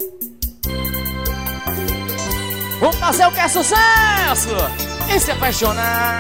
Vamos fazer o que é sucesso e se apaixonar.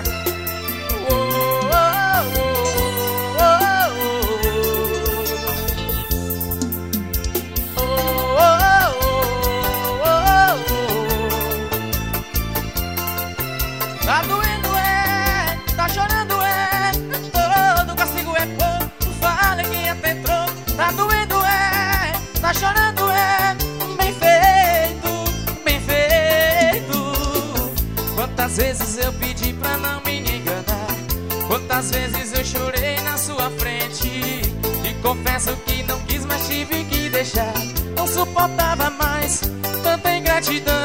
Tá doendo tá chorando todo castigo é pouco, fala que até entrou. Tá doendo tá chorando bem feito, bem feito. Quantas vezes eu pedi pra não me enganar, quantas vezes eu chorei na sua frente. E confesso que não quis, mas tive que deixar. Não suportava mais tanta ingratidão.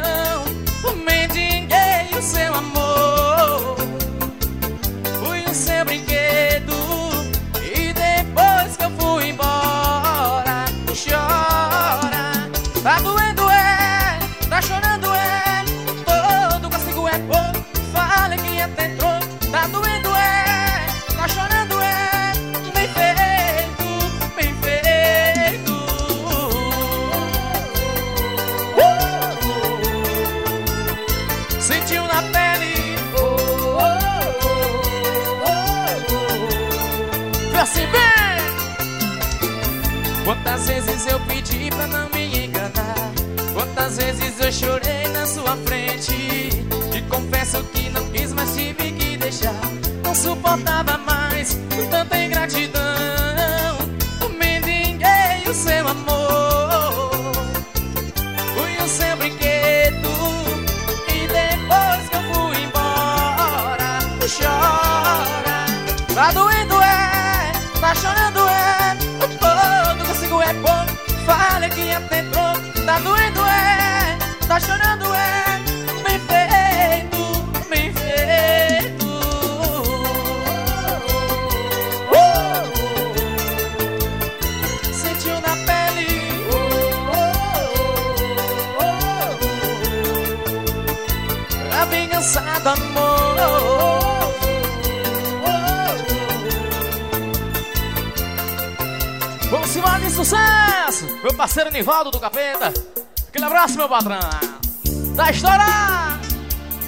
Mendiguei o seu amor, fui o seu brinquedo. E depois que eu fui embora, chora. Tá doendo tá chorando todo castigo é pouco, fala que até entrou. Tá doendo tá chorando bem feito, bem feito. Sentiu na pele, vê assim bem. Quantas vezes eu pedi pra não me enganar, quantas vezes eu chorei na sua frente. E confesso que não quis, mas tive que deixar. Não suportava mais tanta ingratidão. Mendiguei o seu amor, fui o seu brinquedo. E depois que eu fui embora, chora. Tá doendo tá chorando todo castigo é pouco, fala que até entrou. Tá doendo tá chorando bem feito, bem feito. Sentiu na pele, a vingança do amor. Vamos embora de sucesso, meu parceiro Nivaldo do Capeta. Aquele abraço, meu patrão. Tá estourado.